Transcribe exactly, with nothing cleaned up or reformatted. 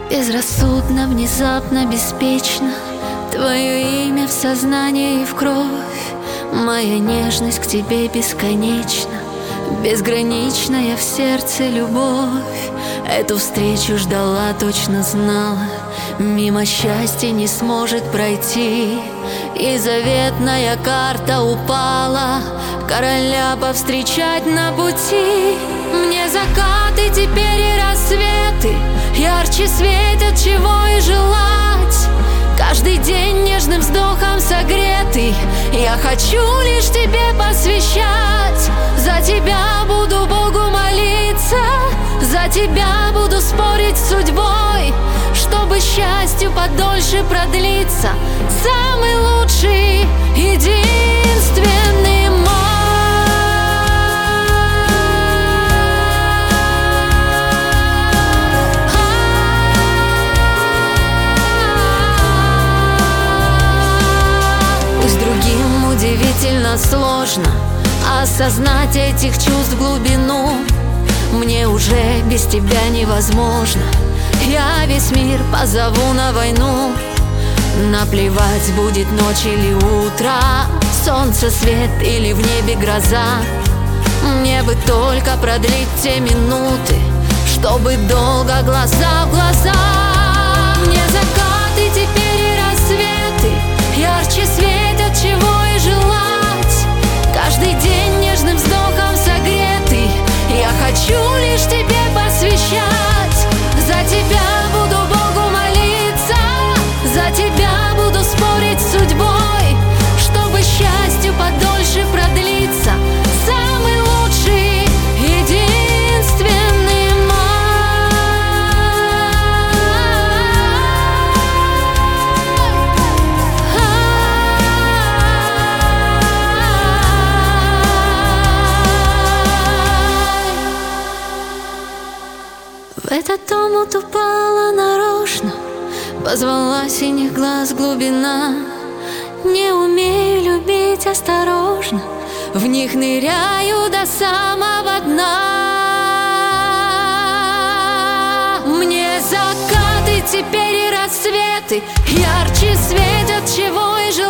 Безрассудно, внезапно, беспечно твое имя в сознании и в кровь. Моя нежность к тебе бесконечна, безграничная в сердце любовь. Эту встречу ждала, точно знала, мимо счастья не сможет пройти. И заветная карта упала, короля повстречать на пути. Мне закаты теперь и рассветы ярче светят, чего и желать. Каждый день нежным вздохом согретый я хочу лишь тебе посвящать. За тебя буду Богу молиться, за тебя буду спорить с судьбой, чтобы счастью подольше продлиться. Самый лучший, единственный мой. Удивительно сложно осознать этих чувств глубину. Мне уже без тебя невозможно. Я весь мир позову на войну. Наплевать, будет ночь или утро, солнце, свет или в небе гроза. Мне бы только продлить те минуты, чтобы долго глаза в глаза. Мне закаты теперь и рассветы ярче светят, чего и желать. Каждый день нежным вздохом согретый я хочу лишь тебе посвящать. За тебя буду Богу молиться, за тебя буду спорить с судьбой, чтобы счастью подольше продлиться. Самый лучший, единственный в этот омут упала нарочно, позвала синих глаз глубина. Не умею любить осторожно, в них ныряю до самого дна. Мне закаты теперь и рассветы ярче светят, чего и желаю.